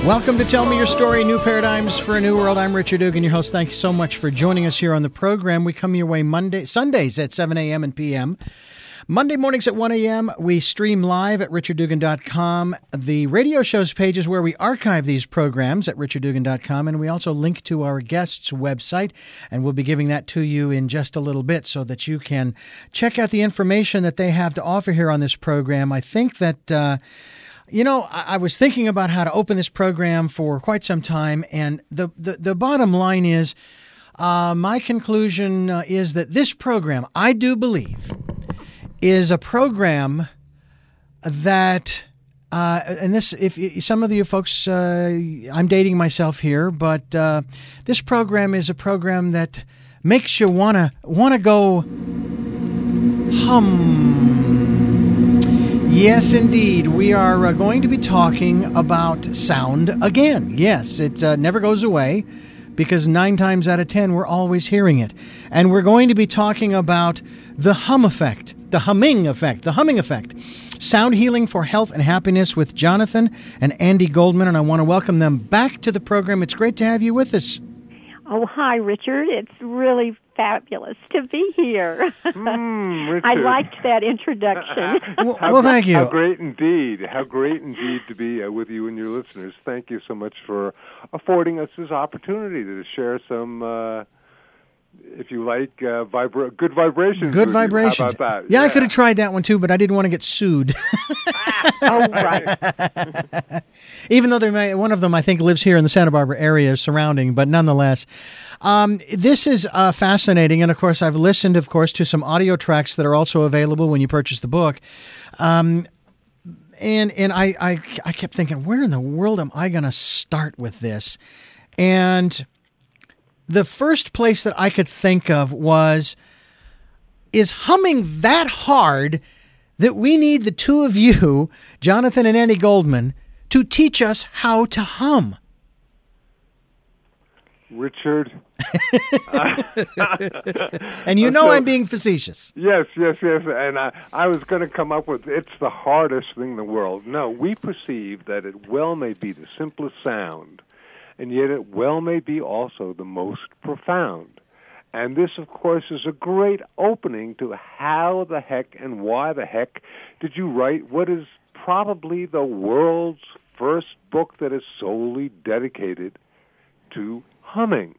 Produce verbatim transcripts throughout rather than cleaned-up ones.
Welcome to Tell Me Your Story, New Paradigms for a New World. I'm Richard Dugan, your host. Thank you so much for joining us here on the program. We come your way Monday, Sundays at seven a.m. and p m Monday mornings at one a.m. We stream live at richard dugan dot com. The radio shows page is where we archive these programs at richard dugan dot com, and we also link to our guests' website, and we'll be giving that to you in just a little bit so that you can check out the information that they have to offer here on this program. I think that... Uh, You know, I, I was thinking about how to open this program for quite some time, and the, the, the bottom line is, uh, my conclusion uh, is that this program, I do believe, is a program that, uh, and this, if, if some of you folks, uh, I'm dating myself here, but uh, this program is a program that makes you wanna wanna go hum. Yes, indeed. We are uh, going to be talking about sound again. Yes, it uh, never goes away because nine times out of ten, we're always hearing it. And we're going to be talking about the hum effect, the humming effect, the humming effect. Sound healing for health and happiness with Jonathan and Andy Goldman. And I want to welcome them back to the program. It's great to have you with us. Oh, hi, Richard. It's really fabulous to be here. Mm, Richard. I liked that introduction. well, well, thank you. How great indeed. How great indeed to be uh, with you and your listeners. Thank you so much for affording us this opportunity to share some, uh, if you like, uh, vibra- good vibrations. Good with vibrations. You. How about that? Yeah, yeah, I could have tried that one too, but I didn't want to get sued. Oh, right. Even though there may, one of them, I think, lives here in the Santa Barbara area surrounding, but nonetheless. Um, this is uh, fascinating, and of course, I've listened, of course, to some audio tracks that are also available when you purchase the book. Um, and and I, I, I kept thinking, where in the world am I going to start with this? And the first place that I could think of was, is humming that hard that we need the two of you, Jonathan and Andy Goldman, to teach us how to hum? Richard. And you know so, I'm being facetious. Yes, yes, yes. And I, I was going to come up with, it's the hardest thing in the world. No, we perceive that it well may be the simplest sound, and yet it well may be also the most profound. And this, of course, is a great opening to how the heck and why the heck did you write what is probably the world's first book that is solely dedicated to humming.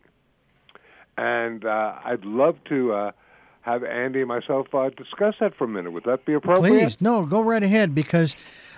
And uh, I'd love to uh, have Andy and myself uh, discuss that for a minute. Would that be appropriate? Please, no, go right ahead, because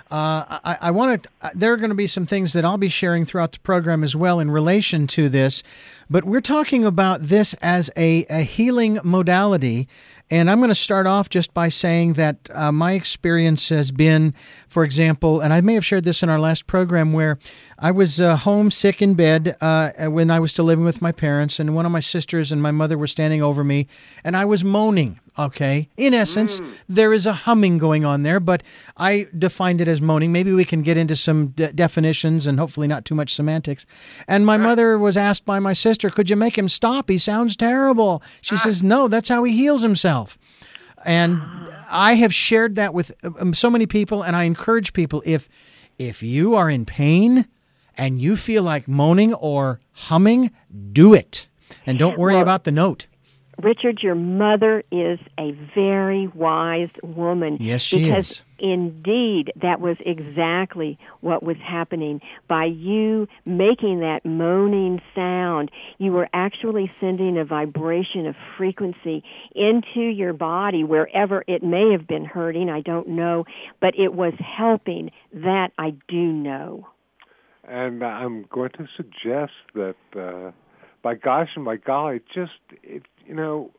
uh, I, I want to. Uh, there are going to be some things that I'll be sharing throughout the program as well in relation to this. But we're talking about this as a, a healing modality. And I'm going to start off just by saying that uh, my experience has been, for example, and I may have shared this in our last program, where I was uh, home sick in bed uh, when I was still living with my parents, and one of my sisters and my mother were standing over me, and I was moaning, okay? In essence, mm. there is a humming going on there, but I defined it as moaning. Maybe we can get into some de- definitions and hopefully not too much semantics. And my mother was asked by my sister, could you make him stop? He sounds terrible. She ah. says, no, that's how he heals himself. And I have shared that with um, so many people, and I encourage people, if if you are in pain and you feel like moaning or humming, do it. And don't worry well, about the note. Richard, your mother is a very wise woman. Yes, she because is. Indeed, that was exactly what was happening. By you making that moaning sound, you were actually sending a vibration of frequency into your body, wherever it may have been hurting, I don't know, but it was helping. That I do know. And I'm going to suggest that, uh, by gosh and by golly, just, it, you know,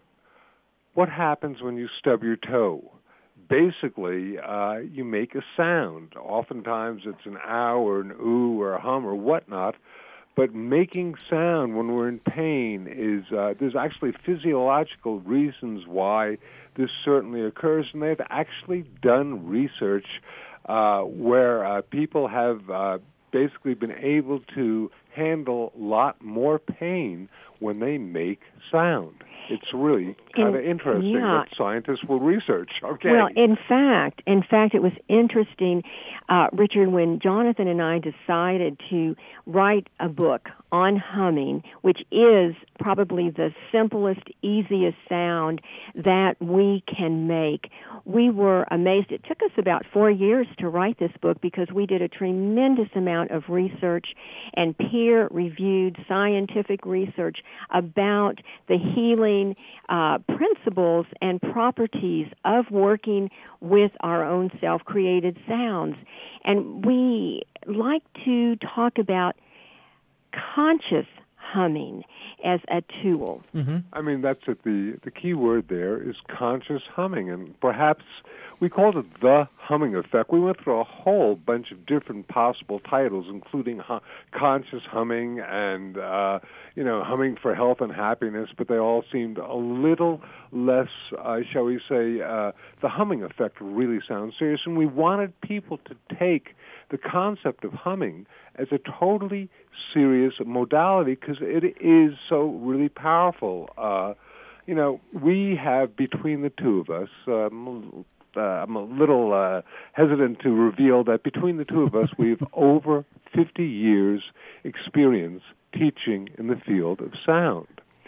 what happens when you stub your toe? Basically, uh, you make a sound. Oftentimes it's an ow or an ooh or a hum or whatnot, but making sound when we're in pain is, uh, there's actually physiological reasons why this certainly occurs, and they've actually done research uh, where uh, people have uh, basically been able to handle a lot more pain when they make sound. it's really kind of interesting yeah. what scientists will research. Okay. Well, in fact, in fact, it was interesting, uh, Richard, when Jonathan and I decided to write a book on humming, which is probably the simplest, easiest sound that we can make. We were amazed. It took us about four years to write this book because we did a tremendous amount of research and peer-reviewed scientific research about the healing uh, principles and properties of working with our own self-created sounds. And we like to talk about conscious humming as a tool. Mm-hmm. I mean, that's it. The, the key word there is conscious humming, and perhaps we called it the humming effect. We went through a whole bunch of different possible titles, including hu- conscious humming and, uh, you know, humming for health and happiness, but they all seemed a little less, uh, shall we say, uh, the humming effect really sounds serious, and we wanted people to take the concept of humming as a totally serious modality because it is so really powerful. Uh, you know, we have between the two of us, um, uh, I'm a little uh, hesitant to reveal that between the two of us, we've over fifty years experience teaching in the field of sound.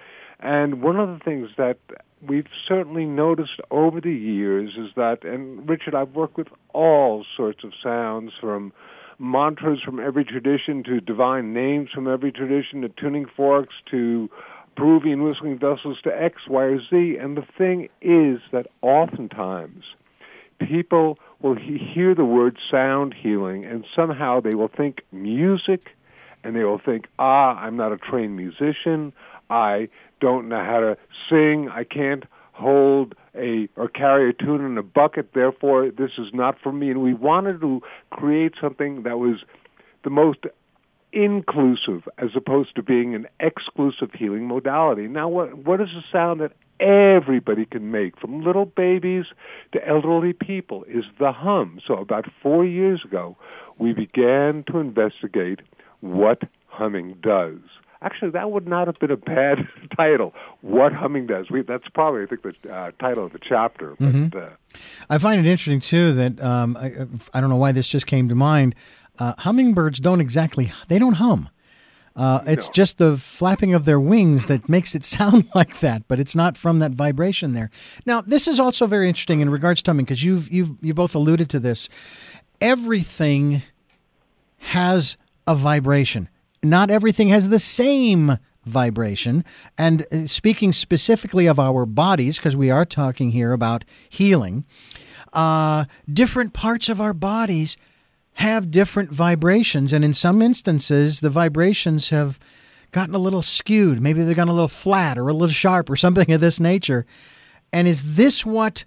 And one of the things that we've certainly noticed over the years is that, and Richard, I've worked with all sorts of sounds, from mantras from every tradition to divine names from every tradition to tuning forks to Peruvian whistling vessels to X, Y, or Z. And the thing is that oftentimes people will he- hear the word sound healing and somehow they will think music and they will think, ah, I'm not a trained musician, I don't know how to sing, I can't hold a or carry a tune in a bucket, therefore this is not for me. And we wanted to create something that was the most inclusive as opposed to being an exclusive healing modality. Now, what what is a sound that everybody can make, from little babies to elderly people, is the hum. So about four years ago, we began to investigate what humming does. Actually, that would not have been a bad title, What Humming Does. We, that's probably, I think, the uh, title of the chapter. But, mm-hmm. uh, I find it interesting, too, that um, I, I don't know why this just came to mind. Uh, hummingbirds don't exactly, they don't hum. Uh, it's no. just the flapping of their wings that makes it sound like that, but it's not from that vibration there. Now, this is also very interesting in regards to humming, because you've, you've, you both alluded to this. Everything has a vibration. Not everything has the same vibration. And speaking specifically of our bodies, because we are talking here about healing, uh, different parts of our bodies have different vibrations. And in some instances, the vibrations have gotten a little skewed. Maybe they've gone a little flat or a little sharp or something of this nature. And is this what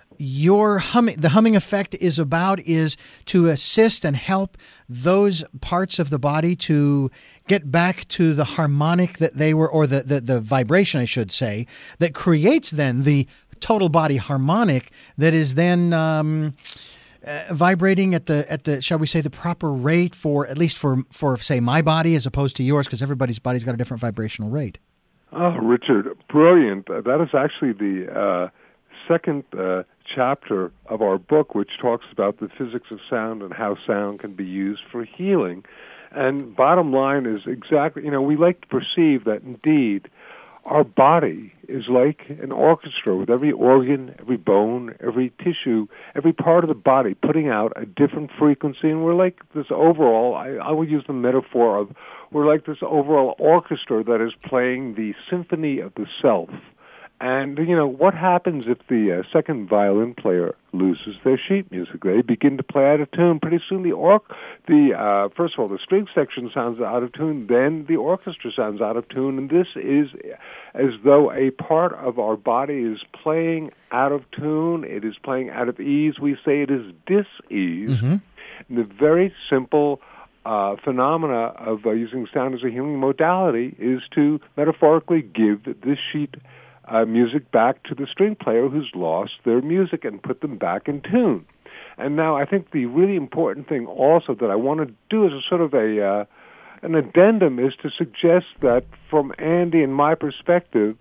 your humming, the humming effect is about, is to assist and help those parts of the body to get back to the harmonic that they were, or the, the, the vibration, I should say, that creates then the total body harmonic that is then um, uh, vibrating at the, at the, shall we say, the proper rate for, at least for, for say, my body as opposed to yours, because everybody's body's got a different vibrational rate. Oh, Richard, brilliant. Uh, that is actually the uh, second uh, chapter of our book, which talks about the physics of sound and how sound can be used for healing. And bottom line is exactly, you know, we like to perceive that indeed our body is like an orchestra with every organ, every bone, every tissue, every part of the body putting out a different frequency. And we're like this overall, I, I would use the metaphor of, we're like this overall orchestra that is playing the symphony of the self. And, you know, what happens if the uh, second violin player loses their sheet music? They begin to play out of tune. Pretty soon the orc, the uh, first of all, the string section sounds out of tune, then the orchestra sounds out of tune, and this is as though a part of our body is playing out of tune. It is playing out of ease. We say it is dis-ease. Mm-hmm. And the very simple uh, phenomena of uh, using sound as a healing modality is to metaphorically give this sheet Uh, music back to the string player who's lost their music and put them back in tune. And now I think the really important thing also that I want to do as a sort of a uh, an addendum is to suggest that from Andy and my perspective,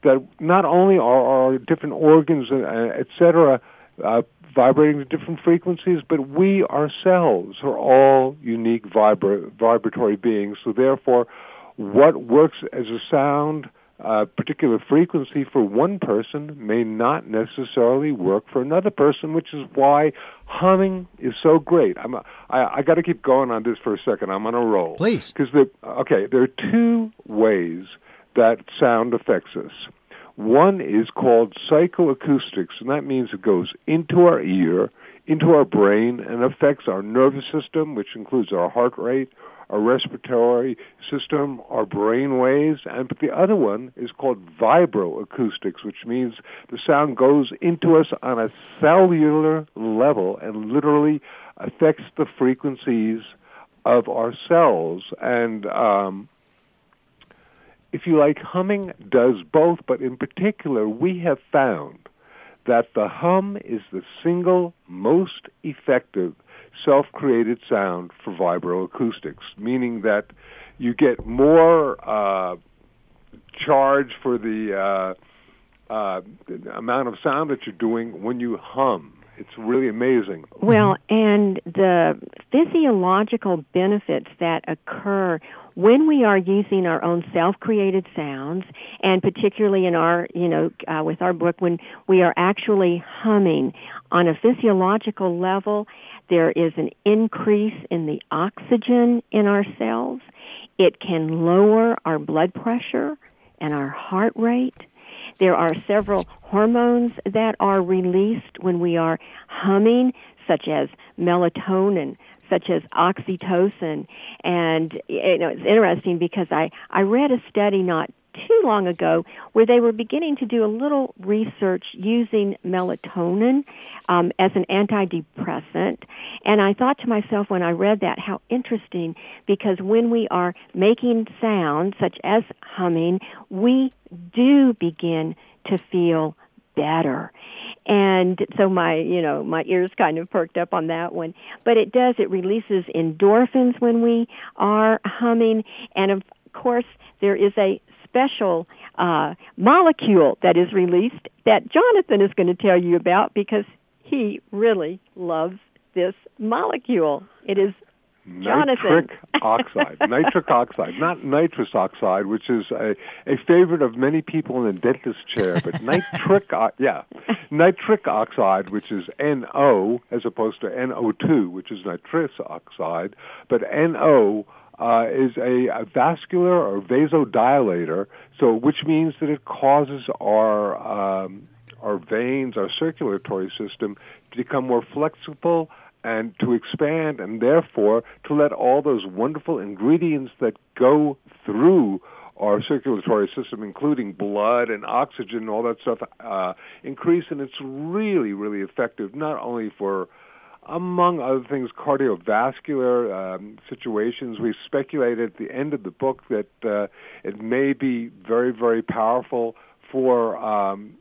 that not only are our different organs, uh, et cetera, uh, vibrating at different frequencies, but we ourselves are all unique vibra- vibratory beings. So therefore, what works as a sound, uh, particular frequency for one person may not necessarily work for another person, which is why humming is so great. I'm a, I, I got to keep going on this for a second. I'm on a roll. Please. Because the okay, there are two ways that sound affects us. One is called psychoacoustics, and that means it goes into our ear, into our brain, and affects our nervous system, which includes our heart rate, our respiratory system, our brain waves. And but the other one is called vibroacoustics, which means the sound goes into us on a cellular level and literally affects the frequencies of our cells. And um, if you like, humming does both, but in particular, we have found that the hum is the single most effective self-created sound for vibroacoustics, meaning that you get more uh, charge for the, uh, uh, the amount of sound that you're doing when you hum. It's really amazing. Well, and the physiological benefits that occur when we are using our own self-created sounds, and particularly in our, you know, uh, with our book, when we are actually humming on a physiological level, there is an increase in the oxygen in our cells. It can lower our blood pressure and our heart rate. There are several hormones that are released when we are humming, such as melatonin, such as oxytocin. And you know, it's interesting because I, I read a study not too long ago where they were beginning to do a little research using melatonin um, as an antidepressant. And I thought to myself when I read that, how interesting, because when we are making sounds such as humming, we do begin to feel better. And so my, you know, my ears kind of perked up on that one. But it does, it releases endorphins when we are humming. And of course, there is a special uh, molecule that is released that Jonathan is going to tell you about because he really loves this molecule. It is Jonathan. Nitric oxide. Nitric oxide, not nitrous oxide, which is a, a favorite of many people in the dentist chair, but nitric, uh, yeah, nitric oxide, which is N O as opposed to N O two, which is nitrous oxide, but N O uh, is a, a vascular or vasodilator, so which means that it causes our um, our veins, our circulatory system to become more flexible and to expand, and therefore to let all those wonderful ingredients that go through our circulatory system, including blood and oxygen and all that stuff, uh, increase. And it's really, really effective, not only for, among other things, cardiovascular um, situations. We speculate at the end of the book that uh, it may be very, very powerful for um,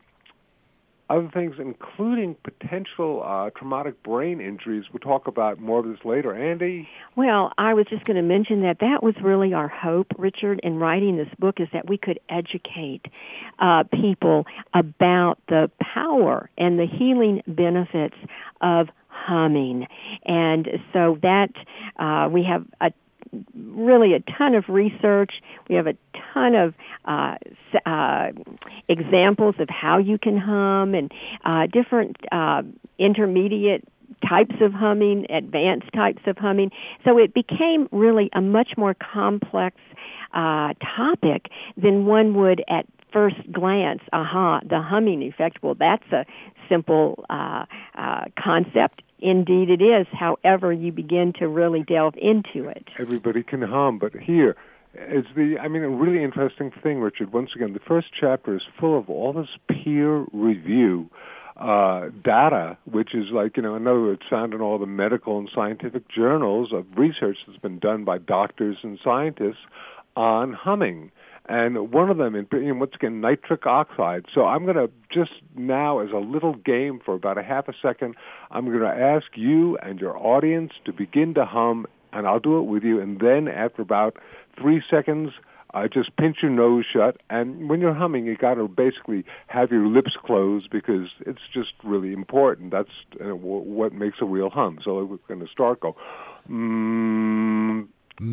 other things, including potential uh, traumatic brain injuries. We'll talk about more of this later. Andy? Well, I was just going to mention that that was really our hope, Richard, in writing this book, is that we could educate uh, people about the power and the healing benefits of humming. And so that uh, we have a really a ton of research. We have a ton of uh, uh, examples of how you can hum and uh, different uh, intermediate types of humming, advanced types of humming. So it became really a much more complex uh, topic than one would at first glance. Aha, the humming effect. Well, that's a simple uh, uh, concept. Indeed it is, however you begin to really delve into it. Everybody can hum, but here is the, I mean, a really interesting thing, Richard. Once again, the first chapter is full of all this peer review uh, data, which is like, you know, in other words, found in all the medical and scientific journals of research that's been done by doctors and scientists on humming. And one of them, in, once again, nitric oxide. So I'm going to just now, as a little game for about a half a second, I'm going to ask you and your audience to begin to hum, and I'll do it with you. And then after about three seconds, Uh, just pinch your nose shut, and when you're humming, you got to basically have your lips closed because it's just really important. That's uh, w- what makes a real hum. So we're going to start. Go, mm,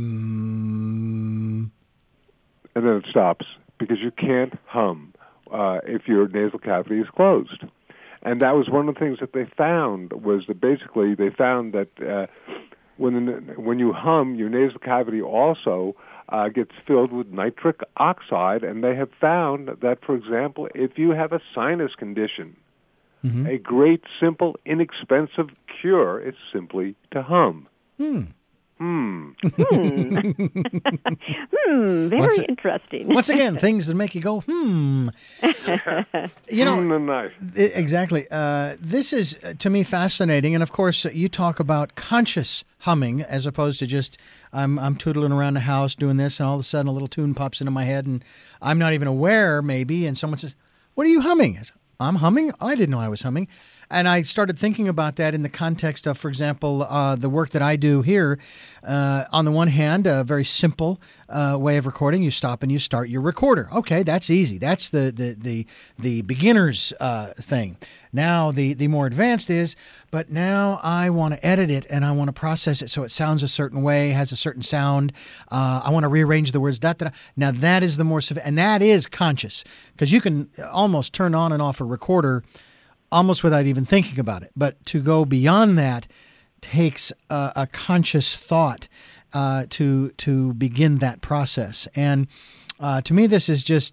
Mm. and then it stops because you can't hum uh, if your nasal cavity is closed. And that was one of the things that they found was that basically they found that uh, when when you hum, your nasal cavity also Uh, gets filled with nitric oxide, and they have found that, for example, if you have a sinus condition, Mm-hmm. a great, simple, inexpensive cure is simply to hum. Hmm. Hmm. Hmm. hmm. Very Once a- interesting. Once again, things that make you go, hmm. You know, Hmm, nice. I- Exactly. Uh, this is, uh, to me, fascinating. And, of course, uh, you talk about conscious humming as opposed to just I'm I'm tootling around the house doing this, and all of a sudden a little tune pops into my head, and I'm not even aware, maybe, and someone says, what are you humming? I said, I'm humming? I didn't know I was humming. And I started thinking about that in the context of, for example, uh, the work that I do here. Uh, on the one hand, a very simple uh, way of recording. You stop and you start your recorder. Okay, that's easy. That's the the the, the beginner's uh, thing. Now, the, the more advanced is, but now I want to edit it and I want to process it so it sounds a certain way, has a certain sound. Uh, I want to rearrange the words. Da, da, da. Now, that is the more, and that is conscious, because you can almost turn on and off a recorder almost without even thinking about it. But to go beyond that takes a, a conscious thought uh, to to begin that process. And uh, to me, this is just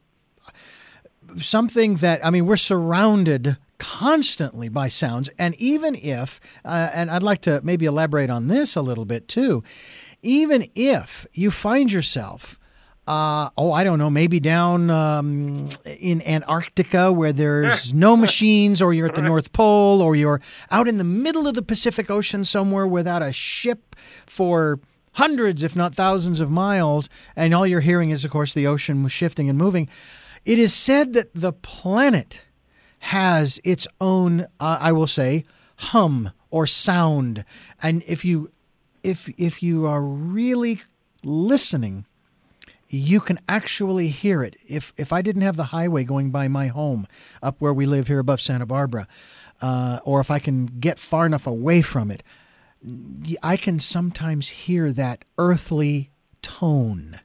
something that, I mean, we're surrounded constantly by sounds. And even if, uh, and I'd like to maybe elaborate on this a little bit too, even if you find yourself Uh, oh, I don't know, maybe down um, in Antarctica where there's no machines, or you're at the North Pole, or you're out in the middle of the Pacific Ocean somewhere without a ship for hundreds, if not thousands of miles, and all you're hearing is, of course, the ocean shifting and moving. It is said that the planet has its own, uh, I will say, hum or sound. And if you, if if you are really listening, you can actually hear it. If if I didn't have the highway going by my home up where we live here above Santa Barbara, uh, or if I can get far enough away from it, I can sometimes hear that earthly tone.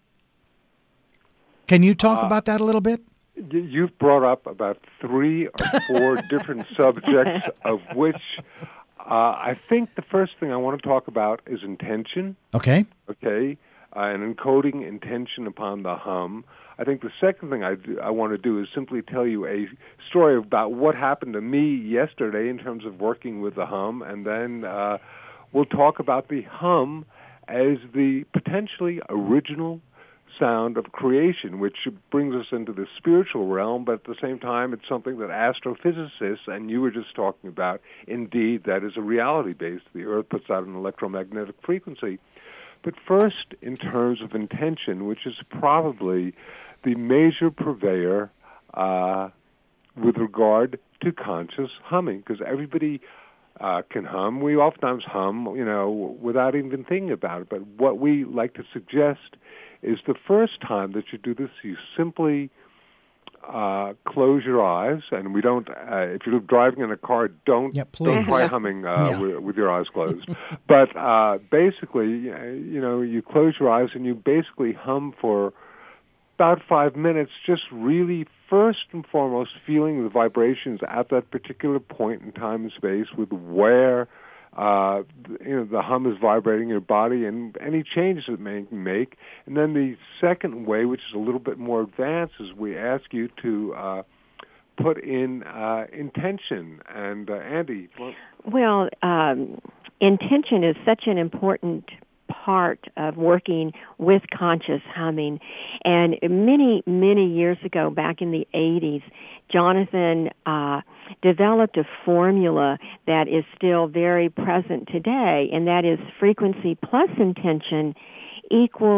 Can you talk uh, about that a little bit? You've brought up about three or four different subjects, of which uh, I think the first thing I want to talk about is intention. Okay. Okay. Uh, and encoding intention upon the hum. I think the second thing I, do, I want to do is simply tell you a story about what happened to me yesterday in terms of working with the hum, and then uh, we'll talk about the hum as the potentially original sound of creation, which brings us into the spiritual realm, but at the same time it's something that astrophysicists, and you were just talking about, indeed, that is a reality base. The Earth puts out an electromagnetic frequency. But first, in terms of intention, which is probably the major purveyor uh, with regard to conscious humming, because everybody uh, can hum. We oftentimes hum, you know, without even thinking about it. But what we like to suggest is the first time that you do this, you simply Uh, close your eyes, and we don't. Uh, if you're driving in a car, don't yeah, don't try humming uh, yeah. with, with your eyes closed. But uh, basically, you know, you close your eyes and you basically hum for about five minutes, just really first and foremost feeling the vibrations at that particular point in time and space, with where uh, you know the hum is vibrating your body and any changes it may make. And then the second way, which is a little bit more advanced, is we ask you to uh, put in uh, intention. And uh, Andy, well, well um, intention is such an important part of working with conscious humming. And many, many years ago, back in the eighties, Jonathan uh, developed a formula that is still very present today, and that is frequency plus intention equals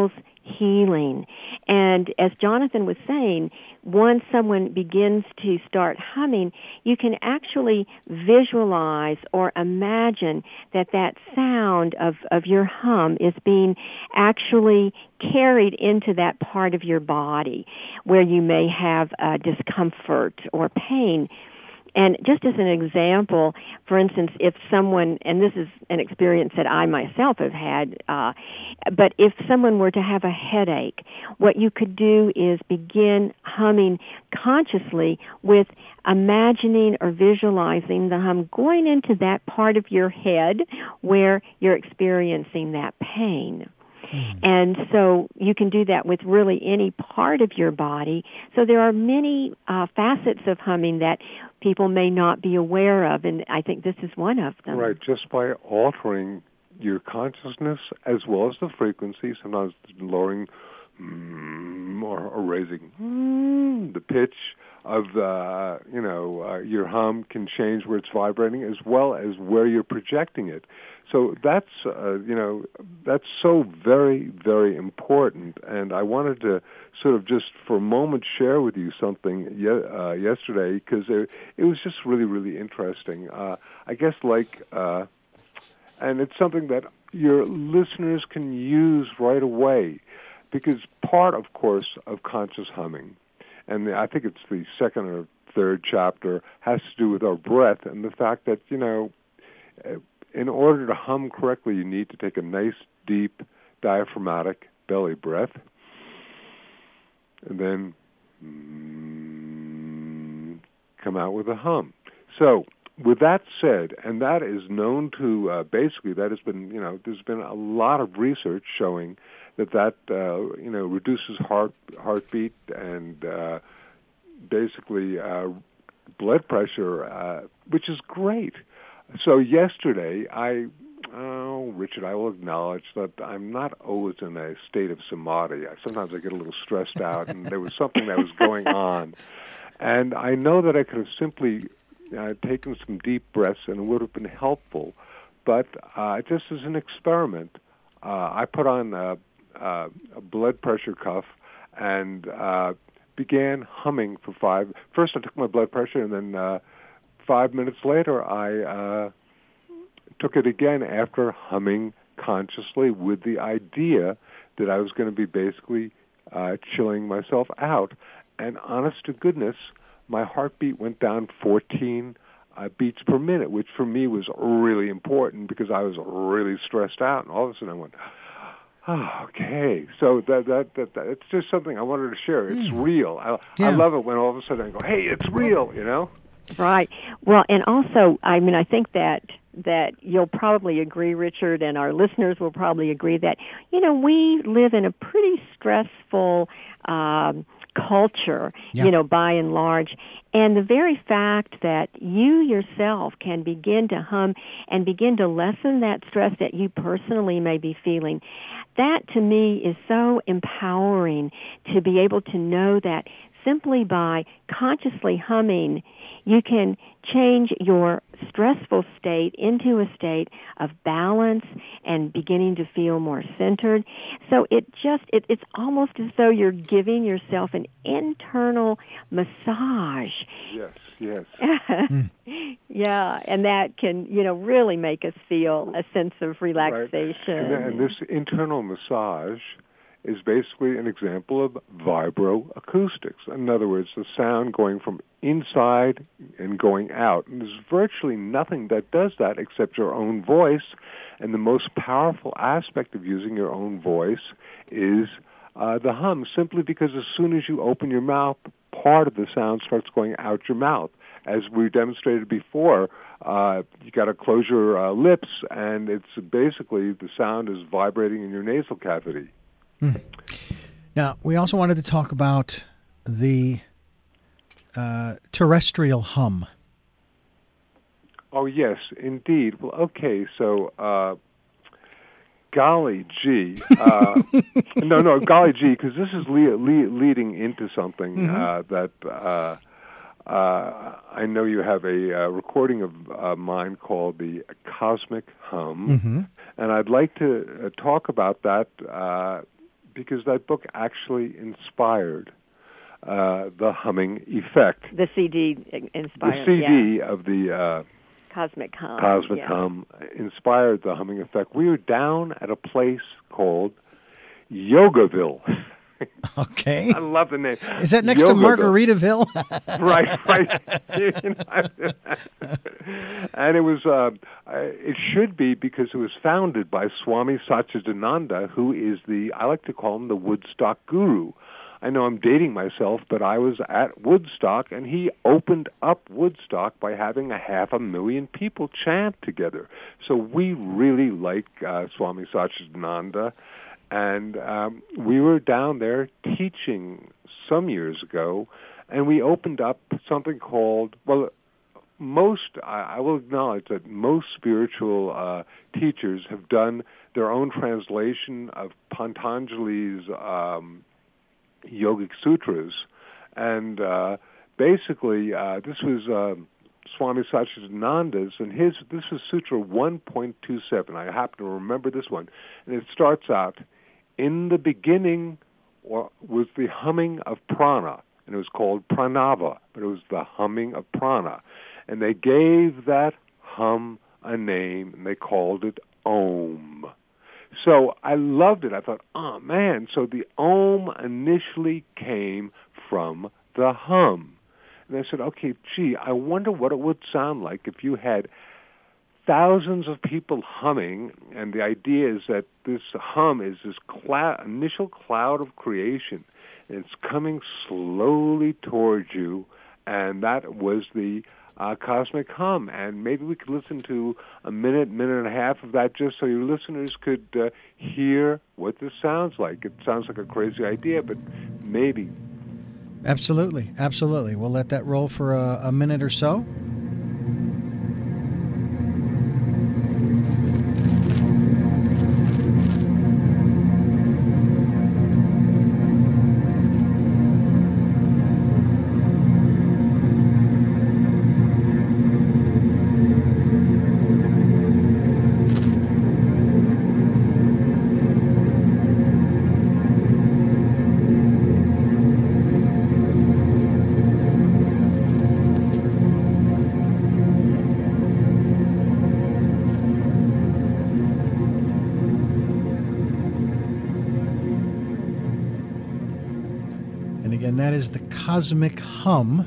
healing. And as Jonathan was saying, once someone begins to start humming, you can actually visualize or imagine that that sound of, of your hum is being actually carried into that part of your body where you may have uh, discomfort or pain. And just as an example, for instance, if someone, and this is an experience that I myself have had, uh, but if someone were to have a headache, what you could do is begin humming consciously with imagining or visualizing the hum going into that part of your head where you're experiencing that pain. And so you can do that with really any part of your body. So there are many uh, facets of humming that people may not be aware of, and I think this is one of them. Right, just by altering your consciousness as well as the frequency, sometimes lowering mm, or, or raising mm, the pitch of the, you know, uh, your hum can change where it's vibrating as well as where you're projecting it. So that's, uh, you know, that's so very, very important. And I wanted to sort of just for a moment share with you something ye- uh, yesterday because it, it was just really, really interesting. Uh, I guess like, uh, and it's something that your listeners can use right away because part, of course, of conscious humming, and I think it's the second or third chapter, has to do with our breath and the fact that, you know, in order to hum correctly, you need to take a nice, deep, diaphragmatic belly breath, and then mm, come out with a hum. So, with that said, and that is known to, uh, basically, that has been, you know, there's been a lot of research showing that that, uh, you know, reduces heart heartbeat and uh, basically uh, blood pressure, uh, which is great. So yesterday, I, oh, Richard, I will acknowledge that I'm not always in a state of samadhi. I, sometimes I get a little stressed out, and there was something that was going on. And I know that I could have simply uh, taken some deep breaths, and it would have been helpful. But uh, just as an experiment, uh, I put on a, a, a blood pressure cuff and uh, began humming for five. First, I took my blood pressure, and then uh, Five minutes later, I uh, took it again after humming consciously with the idea that I was going to be basically uh, chilling myself out. And honest to goodness, my heartbeat went down fourteen uh, beats per minute, which for me was really important because I was really stressed out. And all of a sudden I went, oh, okay. So that, that that that it's just something I wanted to share. It's mm. real. I, yeah. I love it when all of a sudden I go, hey, it's real, you know? Right. Well, and also, I mean, I think that that you'll probably agree, Richard, and our listeners will probably agree that, you know, we live in a pretty stressful um, culture, yeah. you know, by and large. And the very fact that you yourself can begin to hum and begin to lessen that stress that you personally may be feeling, that to me is so empowering to be able to know that simply by consciously humming, you can change your stressful state into a state of balance and beginning to feel more centered. So it just, it, it's almost as though you're giving yourself an internal massage. Yes, yes. mm. Yeah, and that can, you know, really make us feel a sense of relaxation. Right. And, and this internal massage is basically an example of vibroacoustics. In other words, the sound going from inside and going out. And there's virtually nothing that does that except your own voice. And the most powerful aspect of using your own voice is uh, the hum, simply because as soon as you open your mouth, part of the sound starts going out your mouth. As we demonstrated before, uh, you got to close your uh, lips, and it's basically the sound is vibrating in your nasal cavity. Mm. Now, we also wanted to talk about the uh, terrestrial hum. Oh, yes, indeed. Well, okay, so uh, golly gee. Uh, no, no, golly gee, because this is le- le- leading into something mm-hmm. uh, that uh, uh, I know you have a uh, recording of uh, mine called the Cosmic Hum, mm-hmm. and I'd like to uh, talk about that uh, because that book actually inspired uh, the humming effect. The C D inspired. The C D yeah. of the uh, Cosmic Hum. Cosmic yeah. Hum inspired the humming effect. We were down at a place called Yogaville. Okay. I love the name. Is that next Yogaville. to Margaritaville? Right, right. And it was, uh, it should be because it was founded by Swami Satchidananda, who is the, I like to call him the Woodstock guru. I know I'm dating myself, but I was at Woodstock, and he opened up Woodstock by having a half a million people chant together. So we really like uh, Swami Satchidananda. And um, we were down there teaching some years ago, and we opened up something called, well, most, I, I will acknowledge that most spiritual uh, teachers have done their own translation of Patanjali's um, Yogic Sutras. And uh, basically, uh, this was uh, Swami Satchidananda's, and his, this is Sutra one point two seven. I happen to remember this one. And it starts out, in the beginning was the humming of prana, and it was called pranava, but it was the humming of prana. And they gave that hum a name, and they called it Om. So I loved it. I thought, oh, man, so the Om initially came from the hum. And I said, okay, gee, I wonder what it would sound like if you had thousands of people humming, and the idea is that this hum is this cloud, initial cloud of creation, and it's coming slowly towards you, and that was the uh, cosmic hum. And maybe we could listen to a minute, minute and a half of that just so your listeners could uh, hear what this sounds like. It sounds like a crazy idea, but maybe. Absolutely, absolutely. We'll let that roll for a, a minute or so. And that is the cosmic hum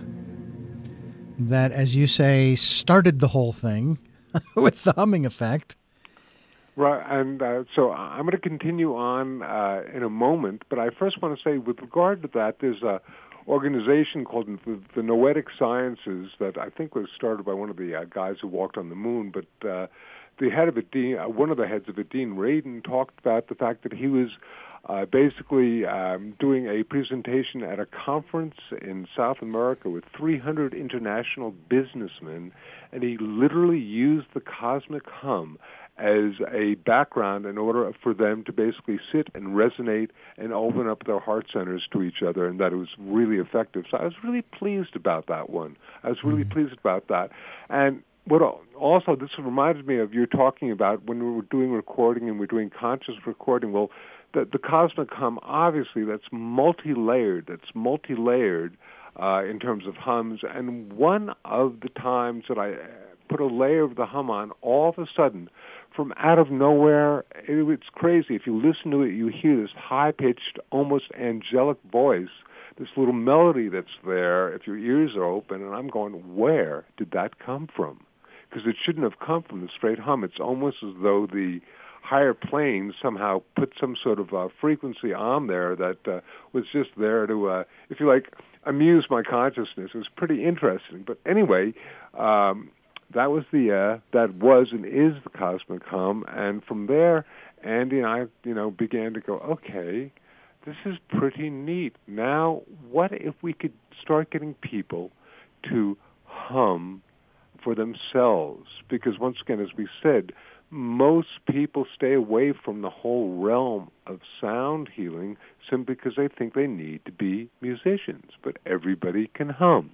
that, as you say, started the whole thing with the humming effect. Right, and uh, so I'm going to continue on uh, in a moment, but I first want to say, with regard to that, there's a organization called the, the Noetic Sciences that I think was started by one of the uh, guys who walked on the moon, but uh, the head of it, Dean, uh, one of the heads of it, Dean Radin, talked about the fact that he was Uh, basically um, doing a presentation at a conference in South America with three hundred international businessmen, and he literally used the cosmic hum as a background in order for them to basically sit and resonate and open up their heart centers to each other, and that it was really effective. So I was really pleased about that one. I was really pleased about that. And what also, this reminded me of you talking about when we were doing recording and we're doing conscious recording. Well, the, the cosmic hum, obviously, that's multi-layered. That's multi-layered uh, in terms of hums. And one of the times that I put a layer of the hum on, all of a sudden, from out of nowhere, it, it's crazy. If you listen to it, you hear this high-pitched, almost angelic voice, this little melody that's there if your ears are open. And I'm going, where did that come from? Because it shouldn't have come from the straight hum. It's almost as though the higher planes somehow put some sort of uh, frequency on there that uh, was just there to, uh, if you like, amuse my consciousness. It was pretty interesting. But anyway, um, that was the uh, that was and is the cosmic hum. And from there, Andy and I, you know, began to go, okay, this is pretty neat. Now, what if we could start getting people to hum for themselves? Because once again, as we said, most people stay away from the whole realm of sound healing simply because they think they need to be musicians, but everybody can hum.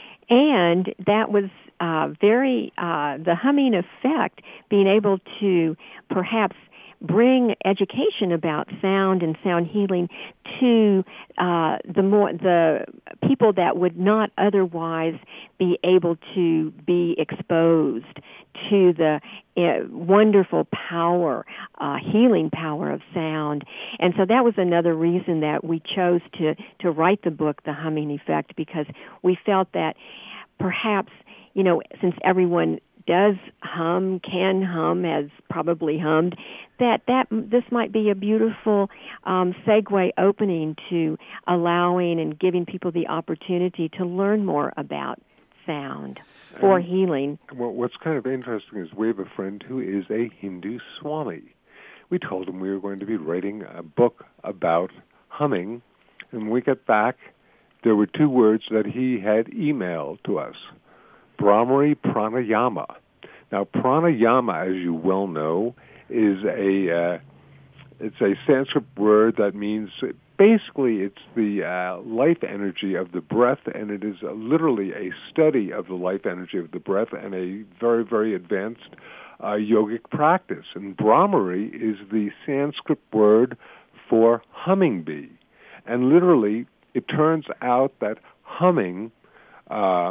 And that was uh, very, uh, the humming effect, being able to perhaps bring education about sound and sound healing to uh, the more the people that would not otherwise be able to be exposed to the uh, wonderful power, uh, healing power of sound. And so that was another reason that we chose to, to write the book, The Humming Effect, because we felt that perhaps, you know, since everyone does hum, can hum, has probably hummed, that, that this might be a beautiful um, segue opening to allowing and giving people the opportunity to learn more about sound for and, healing. Well, what's kind of interesting is we have a friend who is a Hindu Swami. We told him we were going to be writing a book about humming, and when we got back, there were two words that he had emailed to us: Brahmari Pranayama. Now, pranayama, as you well know, is a uh, it's a Sanskrit word that means basically it's the uh, life energy of the breath, and it is uh, literally a study of the life energy of the breath and a very, very advanced uh, yogic practice. And Brahmari is the Sanskrit word for humming bee. And literally, it turns out that humming, uh,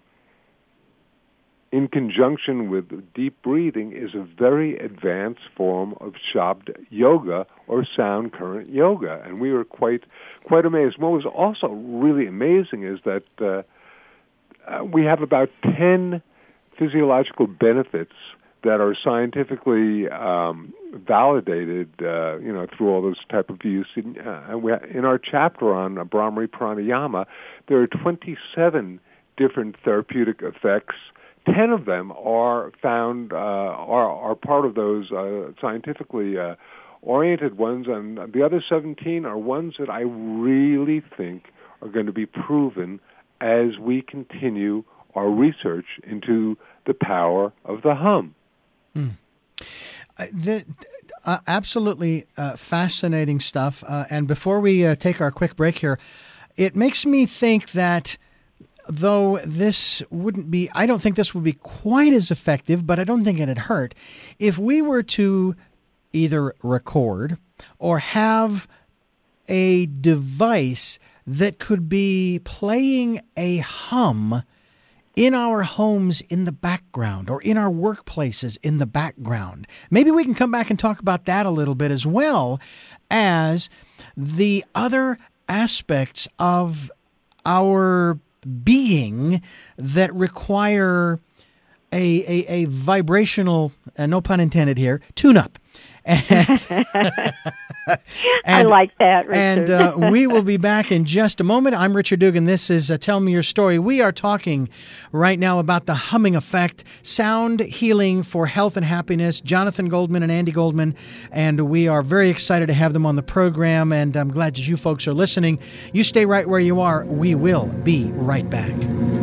in conjunction with deep breathing, is a very advanced form of Shabda yoga or sound current yoga. And we were quite quite amazed. What was also really amazing is that uh, uh, we have about ten physiological benefits that are scientifically um, validated, uh, you know, through all those type of use. In, uh, we, in our chapter on uh, Brahmari Pranayama, there are twenty-seven different therapeutic effects. Ten of them are found, uh, are, are part of those uh, scientifically uh, oriented ones, and the other seventeen are ones that I really think are going to be proven as we continue our research into the power of the hum. Mm. Uh, the, uh, absolutely uh, fascinating stuff. Uh, and before we uh, take our quick break here, it makes me think that though this wouldn't be, I don't think this would be quite as effective, but I don't think it'd hurt if we were to either record or have a device that could be playing a hum in our homes in the background or in our workplaces in the background. Maybe we can come back and talk about that a little bit, as well as the other aspects of our being that require a a, a vibrational, uh, no pun intended here, tune-up. And, and, I like that, Richard. And uh, we will be back in just a moment. I'm Richard Dugan. This is uh, Tell Me Your Story. We are talking right now about the humming effect, sound healing for health and happiness. Jonathan Goldman and Andy Goldman, and we are very excited to have them on the program, and I'm glad that you folks are listening. You stay right where you are. We will be right back.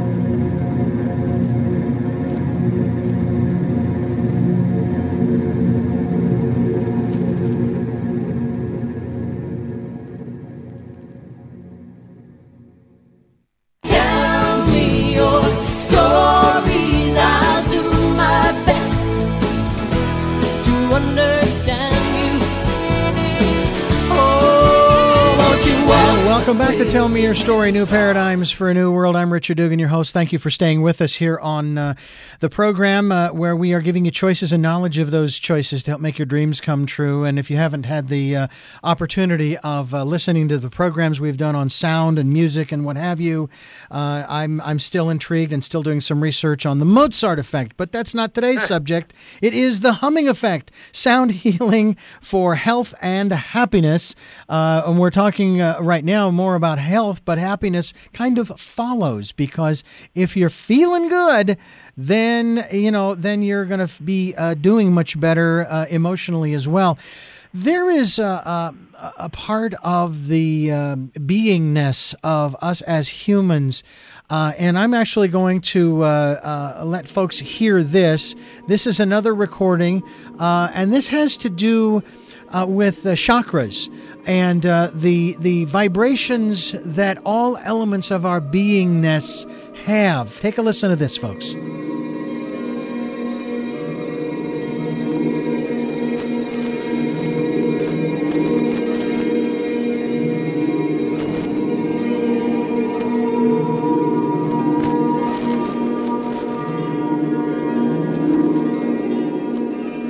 Welcome back to Tell Me Your Story, New Paradigms for a New World. I'm Richard Dugan, your host. Thank you for staying with us here on uh, the program uh, where we are giving you choices and knowledge of those choices to help make your dreams come true. And if you haven't had the uh, opportunity of uh, listening to the programs we've done on sound and music and what have you, uh, I'm I'm still intrigued and still doing some research on the Mozart effect. But that's not today's subject. It is the humming effect, sound healing for health and happiness. Uh, and we're talking uh, right now more about health, but happiness kind of follows, because if you're feeling good, then, you know, then you're going to be uh, doing much better uh, emotionally as well. There is a, a, a part of the uh, beingness of us as humans, uh, and I'm actually going to uh, uh, let folks hear this. This is another recording, uh, and this has to do uh, with the chakras and uh, the the vibrations that all elements of our beingness have. Take a listen to this, folks.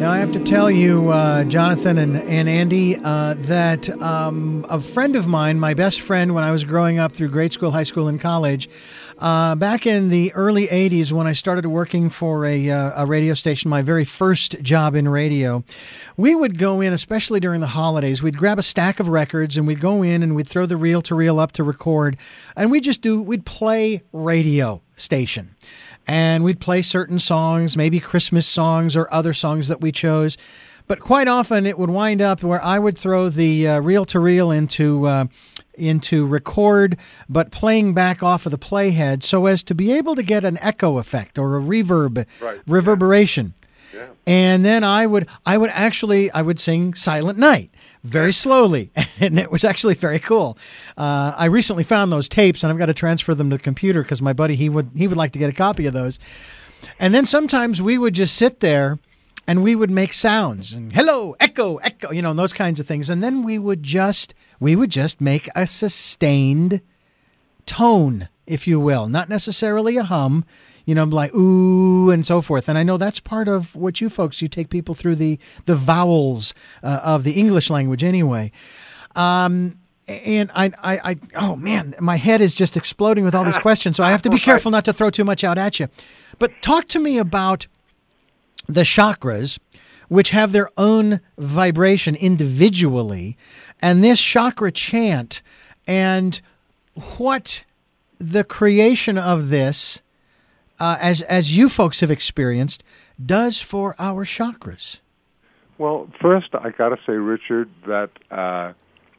Now, I have to tell you, uh, Jonathan and, and Andy, uh, that um, a friend of mine, my best friend when I was growing up through grade school, high school, and college, uh, back in the early eighties when I started working for a, uh, a radio station, my very first job in radio, we would go in, especially during the holidays, we'd grab a stack of records and we'd go in and we'd throw the reel-to-reel up to record, and we'd just do, we'd play radio station. And we'd play certain songs, maybe Christmas songs or other songs that we chose. But quite often it would wind up where I would throw the uh, reel-to-reel into uh, into record, but playing back off of the playhead so as to be able to get an echo effect or a reverb, right. reverberation. Yeah. And then I would I would actually I would sing Silent Night very slowly, and it was actually very cool. Uh, I recently found those tapes, and I've got to transfer them to the computer because my buddy he would he would like to get a copy of those. And then sometimes we would just sit there, and we would make sounds and hello, echo, echo, you know, and those kinds of things. And then we would just we would just make a sustained tone, if you will, not necessarily a hum. You know, like ooh and so forth. And I know that's part of what you folks, you take people through the, the vowels uh, of the English language anyway. Um, and I, I, I, oh man, my head is just exploding with all these questions. So I have to be careful not to throw too much out at you. But talk to me about the chakras, which have their own vibration individually, and this chakra chant and what the creation of this Uh, as as you folks have experienced, does for our chakras? Well, first I got to say, Richard, that uh,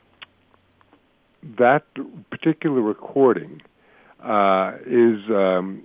that particular recording uh, is um,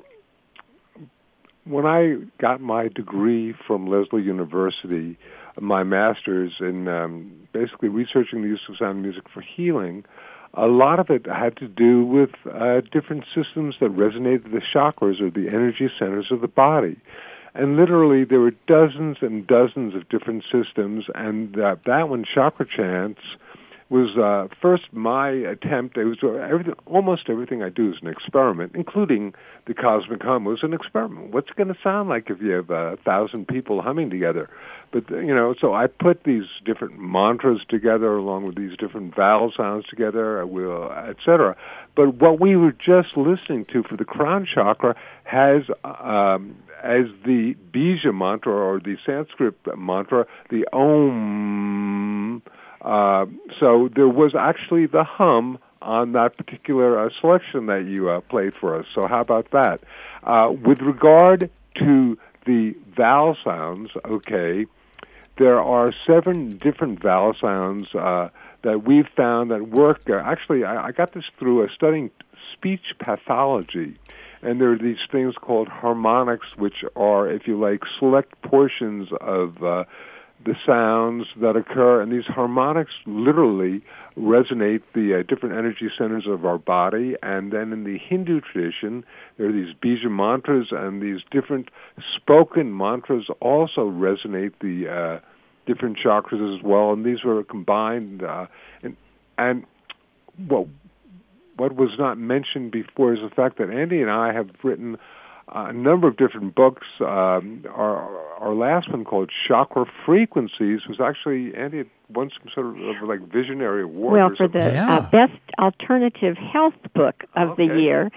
when I got my degree from Lesley University, my master's in um, basically researching the use of sound music for healing. A lot of it had to do with uh, different systems that resonated with the chakras, or the energy centers of the body. And literally, there were dozens and dozens of different systems, and uh, that one, Chakra Chants, was uh, first my attempt. It was uh, everything, almost everything I do is an experiment, including the Cosmic Hum was an experiment. What's it going to sound like if you have a uh, thousand people humming together? But, you know, so I put these different mantras together along with these different vowel sounds together, will, et cetera. But what we were just listening to for the crown chakra has, um, as the Bija mantra, or the Sanskrit mantra, the Om. Uh, so there was actually the hum on that particular uh, selection that you uh, played for us. So how about that? Uh, with regard to the vowel sounds, okay, there are seven different vowel sounds uh, that we've found that work. Uh, actually, I, I got this through uh, studying speech pathology. And there are these things called harmonics, which are, if you like, select portions of uh, the sounds that occur. And these harmonics literally resonate the uh, different energy centers of our body. And then in the Hindu tradition, there are these bija mantras, and these different spoken mantras also resonate the uh, different chakras as well. And these were combined. Uh, and, and well, what was not mentioned before is the fact that Andy and I have written a number of different books. Um, our, our last one, called Chakra Frequencies, was actually, Andy had won some sort of like visionary award. Well, or for the yeah. uh, best alternative health book of okay. the year.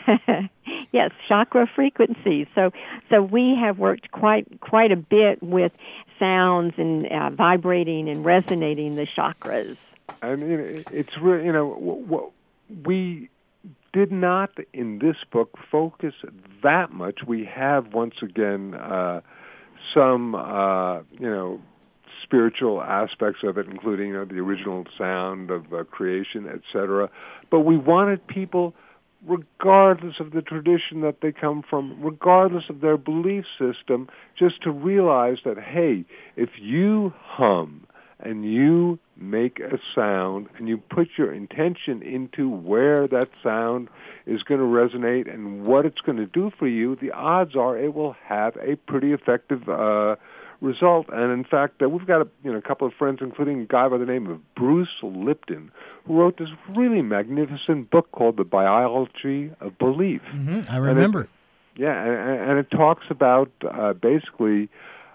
Yes, Chakra Frequencies. So, so we have worked quite quite a bit with sounds and uh, vibrating and resonating the chakras. And you know, it's really, you know, what we did not in this book focus that much. We have once again uh, some, uh, you know, spiritual aspects of it, including you know, the original sound of uh, creation, et cetera. But we wanted people, regardless of the tradition that they come from, regardless of their belief system, just to realize that, hey, if you hum and you make a sound and you put your intention into where that sound is going to resonate and what it's going to do for you, the odds are it will have a pretty effective uh, result. And in fact, uh, we've got a, you know, a couple of friends, including a guy by the name of Bruce Lipton, who wrote this really magnificent book called The Biology of Belief. Mm-hmm. I remember. And it, yeah, and, and it talks about uh, basically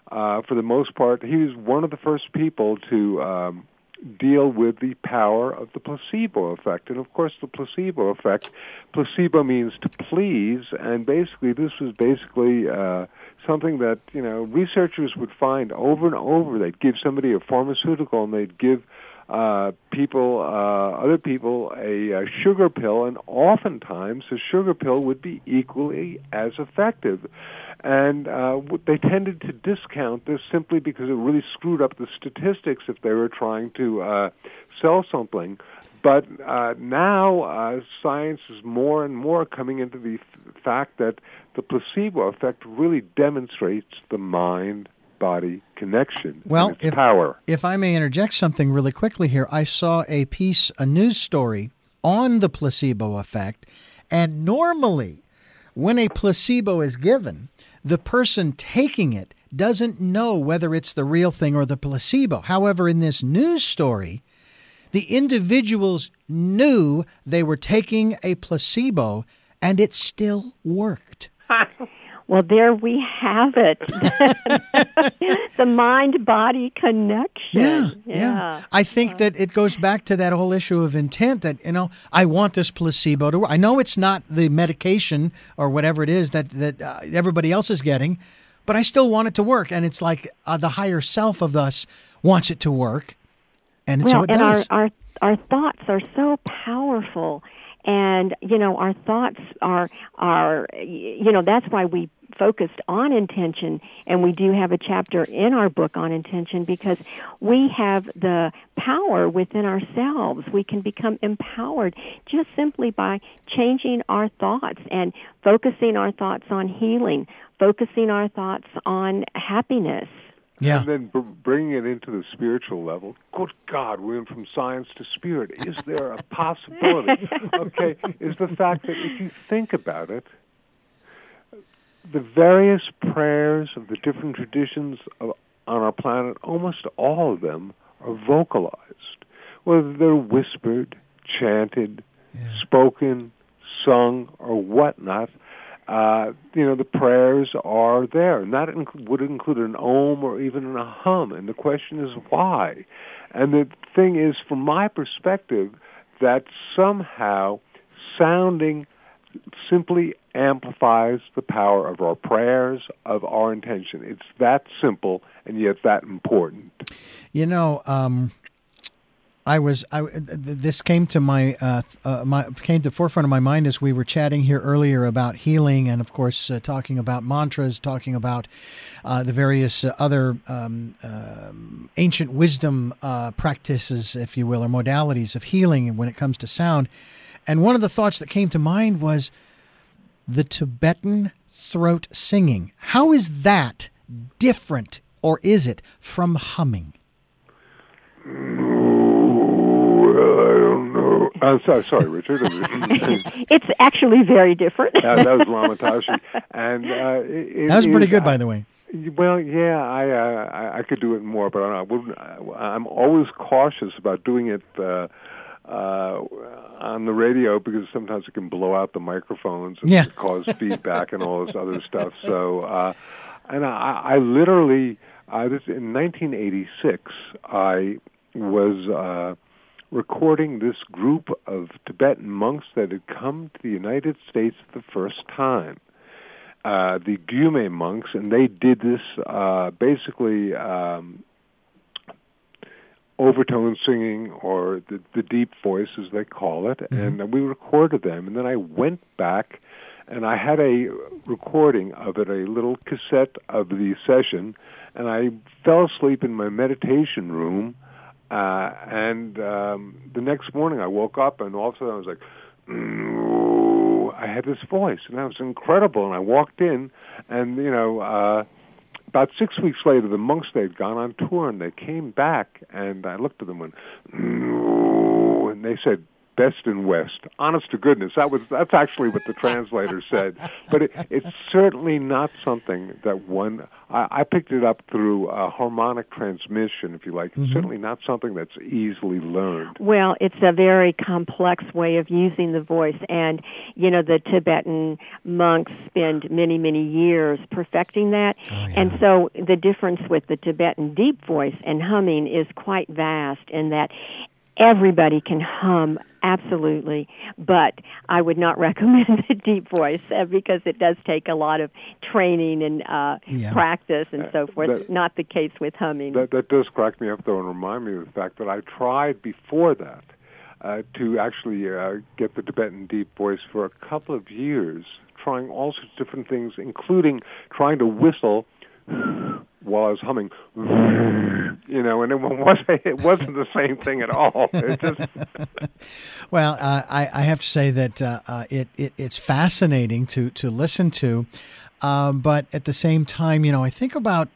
uh, for the most part, he was one of the first people to um, deal with the power of the placebo effect. And, of course, the placebo effect, placebo means to please, and basically this was basically uh, something that, you know, researchers would find over and over. They'd give somebody a pharmaceutical, and they'd give uh, people, uh, other people, a, a sugar pill, and oftentimes the sugar pill would be equally as effective. And uh, they tended to discount this simply because it really screwed up the statistics if they were trying to uh, sell something. But uh, now uh, science is more and more coming into the f- fact that the placebo effect really demonstrates the mind-body connection well, and its if, power. If I may interject something really quickly here, I saw a piece, a news story on the placebo effect, and normally when a placebo is given, the person taking it doesn't know whether it's the real thing or the placebo. However, in this news story, the individuals knew they were taking a placebo, and it still worked. Well, there we have it. The mind-body connection. Yeah, yeah. yeah. I think that it goes back to that whole issue of intent that, you know, I want this placebo to work. I know it's not the medication or whatever it is that, that uh, everybody else is getting, but I still want it to work. And it's like uh, the higher self of us wants it to work, and well, so it and does. Our, our, our thoughts are so powerful. And, you know, our thoughts are, are, you know, that's why we focused on intention, and we do have a chapter in our book on intention, because we have the power within ourselves. We can become empowered just simply by changing our thoughts and focusing our thoughts on healing, focusing our thoughts on happiness. Yeah. And then b- bringing it into the spiritual level. Good God, we went from science to spirit. Is there a possibility? Okay, is the fact that if you think about it, the various prayers of the different traditions of, on our planet, almost all of them are vocalized. Whether they're whispered, chanted, yeah. spoken, sung, or whatnot, Uh, you know, the prayers are there, and that inc- would include an om or even a hum, and the question is why? And the thing is, from my perspective, that somehow sounding simply amplifies the power of our prayers, of our intention. It's that simple, and yet that important. You know, um... I was. I, this came to my, uh, uh, my came to the forefront of my mind as we were chatting here earlier about healing, and of course uh, talking about mantras, talking about uh, the various uh, other um, uh, ancient wisdom uh, practices, if you will, or modalities of healing when it comes to sound. And one of the thoughts that came to mind was the Tibetan throat singing. How is that different, or is it, from humming? I'm sorry, sorry, Richard. It's actually very different. uh, that was Lama Tashi. And, uh, it, that was pretty it, good, uh, by the way. Well, yeah, I, uh, I I could do it more, but I wouldn't. I'm always cautious about doing it uh, uh, on the radio because sometimes it can blow out the microphones and yeah. cause feedback and all this other stuff. So, uh, and I, I literally, uh, this, in nineteen eighty-six, I was uh, recording this group of Tibetan monks that had come to the United States the first time, uh, the Gyume monks, and they did this uh, basically um, overtone singing, or the, the deep voice, as they call it, mm-hmm. and we recorded them. And then I went back, and I had a recording of it, a little cassette of the session, and I fell asleep in my meditation room. Uh, and um, the next morning I woke up, and all of a sudden I was like, mm, I had this voice, and that was incredible. And I walked in, and, you know, uh, about six weeks later, the monks, they'd gone on tour, and they came back, and I looked at them and went, mm, and they said, best in West. Honest to goodness, that was that's actually what the translator said. But it, it's certainly not something that one. I, I picked it up through a harmonic transmission, if you like. It's Mm-hmm. certainly not something that's easily learned. Well, it's a very complex way of using the voice, and you know the Tibetan monks spend many, many years perfecting that. Oh, yeah. And so the difference with the Tibetan deep voice and humming is quite vast in that everybody can hum, absolutely, but I would not recommend the deep voice uh, because it does take a lot of training and uh, Yeah. practice and so forth. That- Not the case with humming. That, that does crack me up, though, and remind me of the fact that I tried before that uh, to actually uh, get the Tibetan deep voice for a couple of years, trying all sorts of different things, including trying to whistle while I was humming, you know, and it wasn't, it wasn't the same thing at all. It just Well, uh, I, I have to say that uh, uh, it, it it's fascinating to to listen to, um, but at the same time, you know, I think about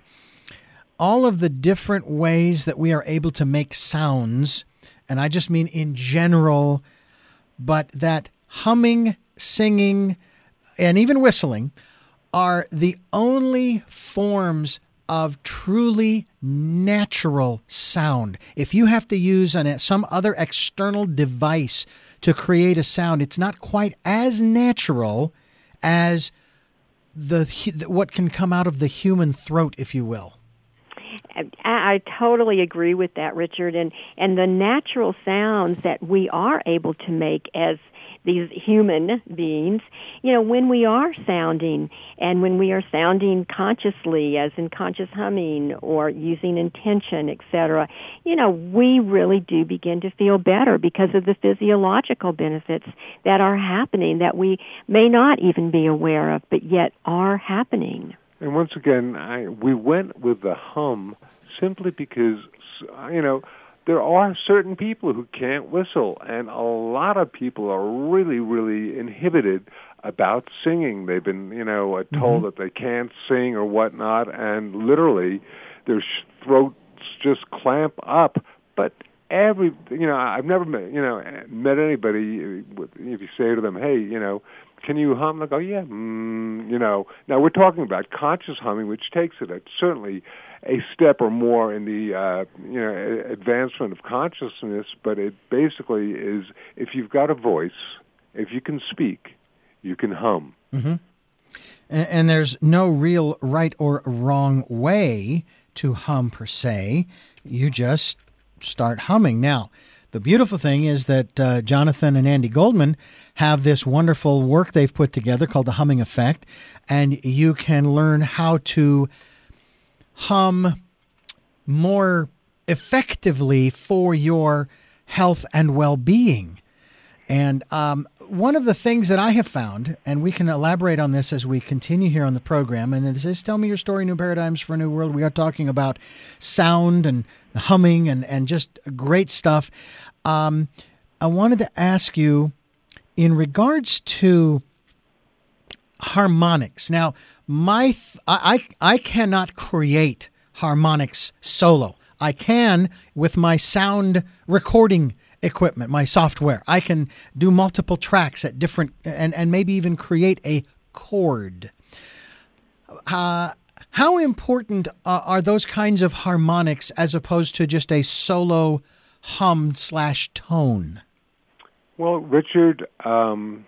all of the different ways that we are able to make sounds, and I just mean in general, but that humming, singing, and even whistling are the only forms of truly natural sound. If you have to use an, some other external device to create a sound, it's not quite as natural as the what can come out of the human throat, if you will. I, I totally agree with that, Richard. And, and the natural sounds that we are able to make as these human beings, you know, when we are sounding and when we are sounding consciously, as in conscious humming or using intention, et cetera, you know, we really do begin to feel better because of the physiological benefits that are happening that we may not even be aware of, but yet are happening. And once again, I, we went with the hum simply because, you know, there are certain people who can't whistle, and a lot of people are really, really inhibited about singing. They've been, you know, uh, told mm-hmm. that they can't sing or whatnot, and literally their sh- throats just clamp up. But every, you know, I've never met, you know, met anybody, if you say to them, hey, you know, can you hum? They go, yeah, mm, you know. Now, we're talking about conscious humming, which takes it at certainly a step or more in the, uh, you know, advancement of consciousness, but it basically is, if you've got a voice, if you can speak, you can hum. Mm-hmm. And, and there's no real right or wrong way to hum per se. You just start humming. Now, the beautiful thing is that uh, Jonathan and Andy Goldman have this wonderful work they've put together called the Humming Effect, and you can learn how to hum more effectively for your health and well-being. And um, one of the things that I have found, and we can elaborate on this as we continue here on the program, and this is Tell Me Your Story, New Paradigms for a New World. We are talking about sound and humming and, and just great stuff. Um, I wanted to ask you, in regards to harmonics. Now, my th- I, I I cannot create harmonics solo. I can with my sound recording equipment, my software. I can do multiple tracks at different, and, and maybe even create a chord. Uh, how important uh, are those kinds of harmonics as opposed to just a solo hum slash tone? Well, Richard, um,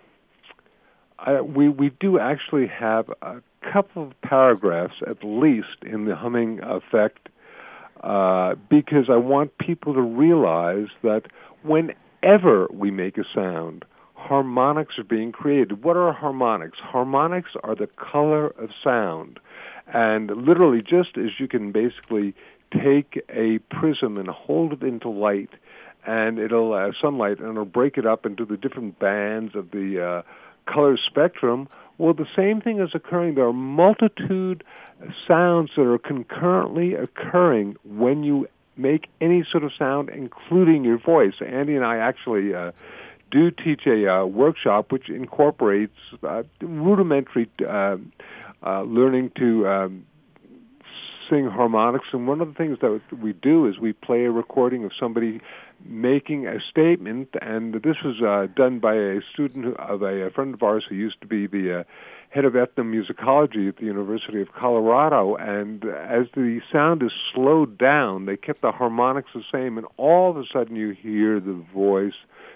I, we we do actually have a couple of paragraphs at least in the humming effect, uh, because I want people to realize that whenever we make a sound, harmonics are being created. What are harmonics? Harmonics are the color of sound. And literally, just as you can basically take a prism and hold it into light, and it'll uh, sunlight, and it'll break it up into the different bands of the uh, color spectrum. Well, the same thing is occurring. There are multitude sounds that are concurrently occurring when you make any sort of sound, including your voice. Andy and I actually uh, do teach a uh, workshop which incorporates uh, rudimentary uh, uh, learning to um, sing harmonics. And one of the things that we do is we play a recording of somebody making a statement, and this was uh, done by a student who, of a, a friend of ours who used to be the uh, head of ethnomusicology at the University of Colorado, and as the sound is slowed down, they kept the harmonics the same, and all of a sudden you hear the voice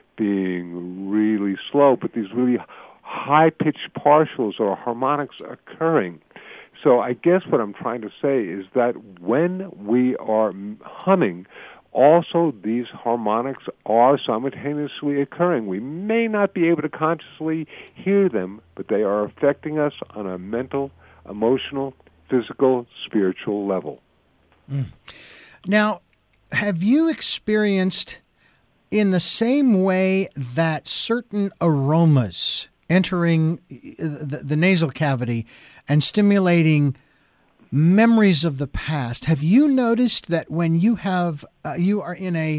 being really slow, but these really high-pitched partials or harmonics occurring. So I guess what I'm trying to say is that when we are humming, also these harmonics are simultaneously occurring. We may not be able to consciously hear them, but they are affecting us on a mental, emotional, physical, spiritual level. Mm. Now, have you experienced in the same way that certain aromas entering the, the nasal cavity and stimulating memories of the past, have you noticed that when you have uh, you are in a,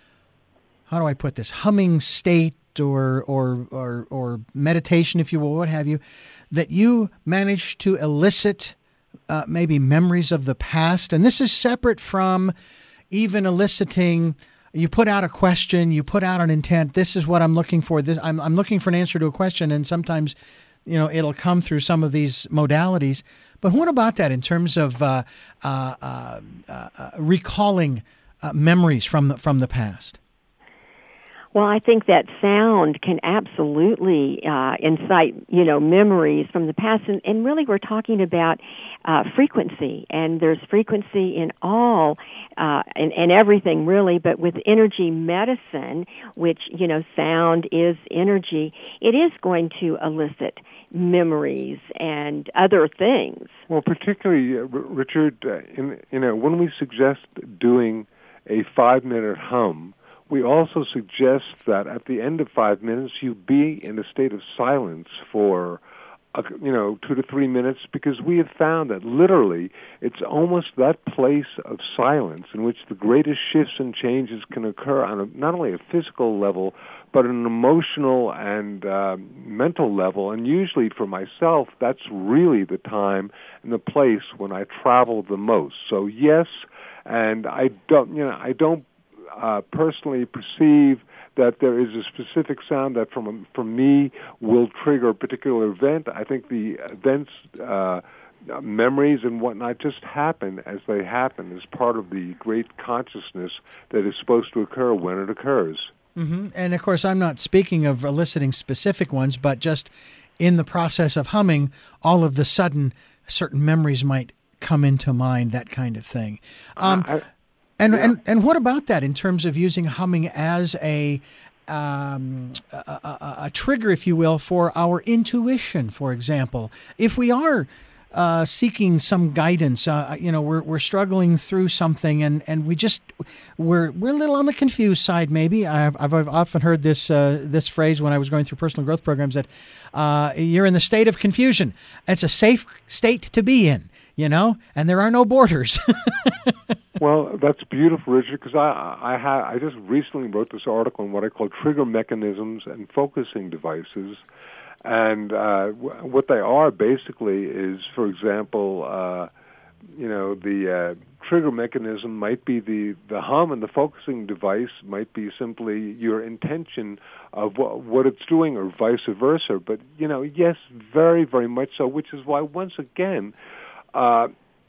how do I put this, humming state or or or or meditation, if you will, what have you, that you manage to elicit uh, maybe memories of the past? And this is separate from even eliciting. You put out a question, you put out an intent. This is what I'm looking for. This I'm I'm looking for an answer to a question, and sometimes, you know, it'll come through some of these modalities. But what about that in terms of uh, uh, uh, uh, recalling uh, memories from the, from the past? Well, I think that sound can absolutely uh, incite, you know, memories from the past. And, and really we're talking about uh, frequency. And there's frequency in all, uh, in, in everything really. But with energy medicine, which, you know, sound is energy, it is going to elicit memories and other things. Well, particularly, uh, Richard, uh, in, you know, when we suggest doing a five-minute hum, we also suggest that at the end of five minutes, you be in a state of silence for, uh, you know, two to three minutes, because we have found that literally it's almost that place of silence in which the greatest shifts and changes can occur on a, not only a physical level, but an emotional and uh, mental level. And usually for myself, that's really the time and the place when I travel the most. So yes, and I don't, you know, I don't Uh, personally perceive that there is a specific sound that from from me will trigger a particular event. I think the events, uh, memories and whatnot just happen as they happen as part of the great consciousness that is supposed to occur when it occurs. Mm-hmm. And of course, I'm not speaking of eliciting specific ones, but just in the process of humming, all of the sudden, certain memories might come into mind, that kind of thing. Um, I, And, yeah. and and what about that in terms of using humming as a, um, a, a, a trigger, if you will, for our intuition, for example? If we are uh, seeking some guidance, uh, you know, we're we're struggling through something, and, and we just we're we're a little on the confused side. Maybe I've I've often heard this uh, this phrase when I was going through personal growth programs, that uh, you're in the state of confusion. It's a safe state to be in, you know, and there are no borders. Well, that's beautiful, Richard, because I I, ha- I just recently wrote this article on what I call trigger mechanisms and focusing devices. And uh, w- what they are basically is, for example, uh, you know, the uh, trigger mechanism might be the, the hum, and the focusing device might be simply your intention of what, what it's doing, or vice versa. But, you know, yes, very, very much so, which is why, once again, uh,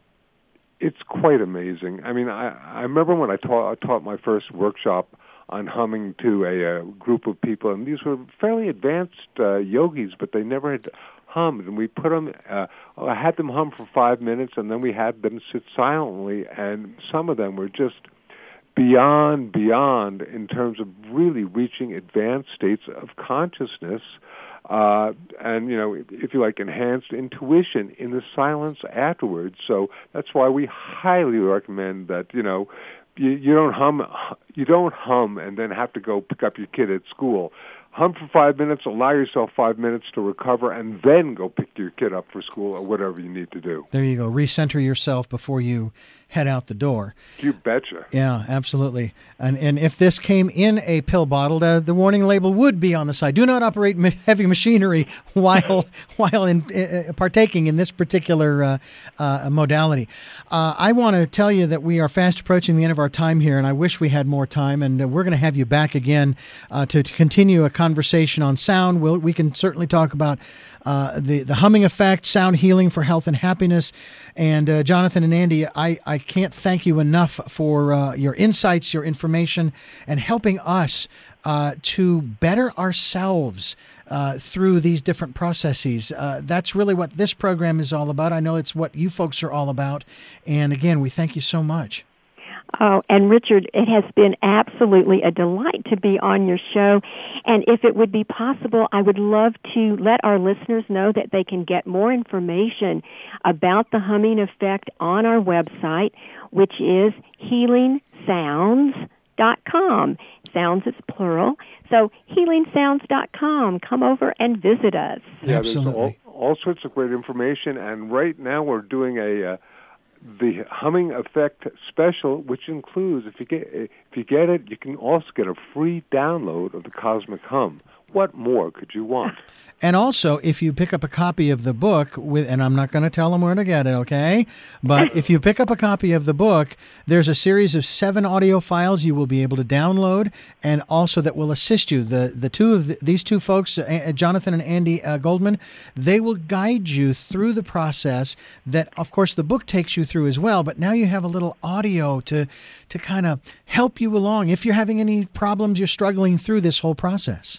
it's quite amazing. I mean, I, I remember when I taught, I taught my first workshop on humming to a, a group of people, and these were fairly advanced uh, yogis, but they never had hummed. And we put them, uh, I had them hum for five minutes, and then we had them sit silently, and some of them were just beyond, beyond in terms of really reaching advanced states of consciousness. Uh, and, you know, if, if you like, enhanced intuition in the silence afterwards. So that's why we highly recommend that, you know, you, you don't hum, you don't hum and then have to go pick up your kid at school. Hum for five minutes, allow yourself five minutes to recover, and then go pick your kid up for school or whatever you need to do. There you go. Recenter yourself before you head out the door. You betcha. Yeah, absolutely. And and if this came in a pill bottle, the, the warning label would be on the side. Do not operate ma- heavy machinery while while in, uh, partaking in this particular uh, uh, modality. Uh, I want to tell you that we are fast approaching the end of our time here, and I wish we had more time. And uh, we're going to have you back again uh, to, to continue a conversation on sound. We'll, we can certainly talk about uh, the the humming effect, sound healing for health and happiness. And uh, Jonathan and Andy, I, I can't thank you enough for uh, your insights, your information, and helping us uh, to better ourselves uh, through these different processes. Uh, that's really what this program is all about. I know it's what you folks are all about. And again, we thank you so much. Oh, and Richard, it has been absolutely a delight to be on your show. And if it would be possible, I would love to let our listeners know that they can get more information about the humming effect on our website, which is healing sounds dot com. Sounds is plural. So healing sounds dot com. Come over and visit us. Yeah, Absolutely. there's all, all sorts of great information. And right now we're doing a... Uh, the humming effect special, which includes, if you get if you get it, you can also get a free download of the Cosmic Hum. What more could you want? And also, if you pick up a copy of the book, with, and I'm not going to tell them where to get it, okay? But if you pick up a copy of the book, there's a series of seven audio files you will be able to download, and also that will assist you. The the two of the, these two folks, uh, Jonathan and Andy uh, Goldman, they will guide you through the process that, of course, the book takes you through as well. But now you have a little audio to to kind of help you along if you're having any problems, you're struggling through this whole process.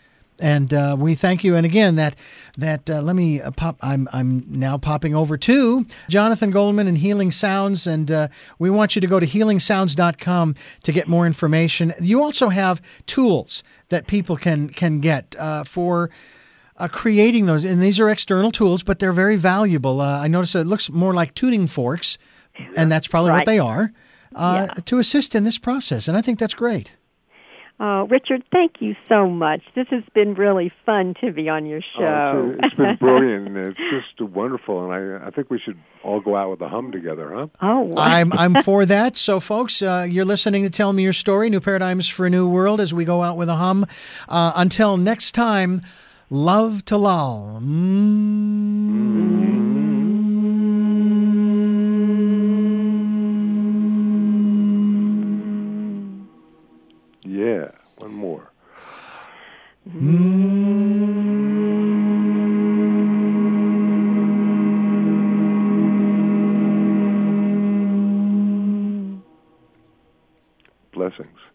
And uh, we thank you. And again, that that uh, let me uh, pop. I'm I'm now popping over to Jonathan Goldman and Healing Sounds, and uh, we want you to go to healing sounds dot com to get more information. You also have tools that people can can get uh, for uh, creating those, and these are external tools, but they're very valuable. Uh, I notice it looks more like tuning forks, and that's probably Right. what they are uh, Yeah. to assist in this process. And I think that's great. Oh, Richard, thank you so much. This has been really fun to be on your show. Oh, it's, it's been brilliant, and it's just wonderful. And I, I think we should all go out with a hum together, huh? Oh, wow. I'm I'm for that. So, folks, uh, you're listening to Tell Me Your Story, New Paradigms for a New World, as we go out with a hum. Uh, until next time, love to lull. Mm. Yeah, one more. Blessings.